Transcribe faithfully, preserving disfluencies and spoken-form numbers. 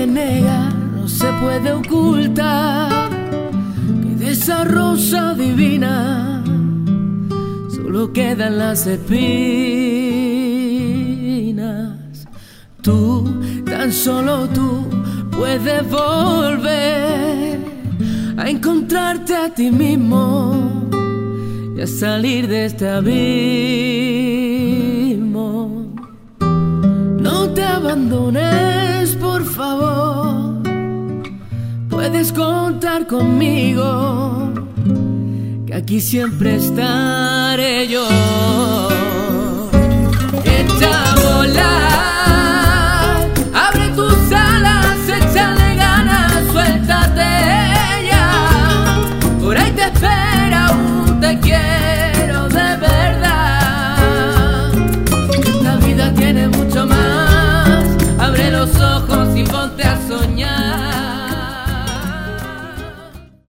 puede negar, no se puede ocultar que de esa rosa divina solo quedan las espinas. Tú, tan solo tú, puedes volver a encontrarte a ti mismo y a salir de este abismo. No te abandones, por favor, puedes contar conmigo, que aquí siempre estaré yo.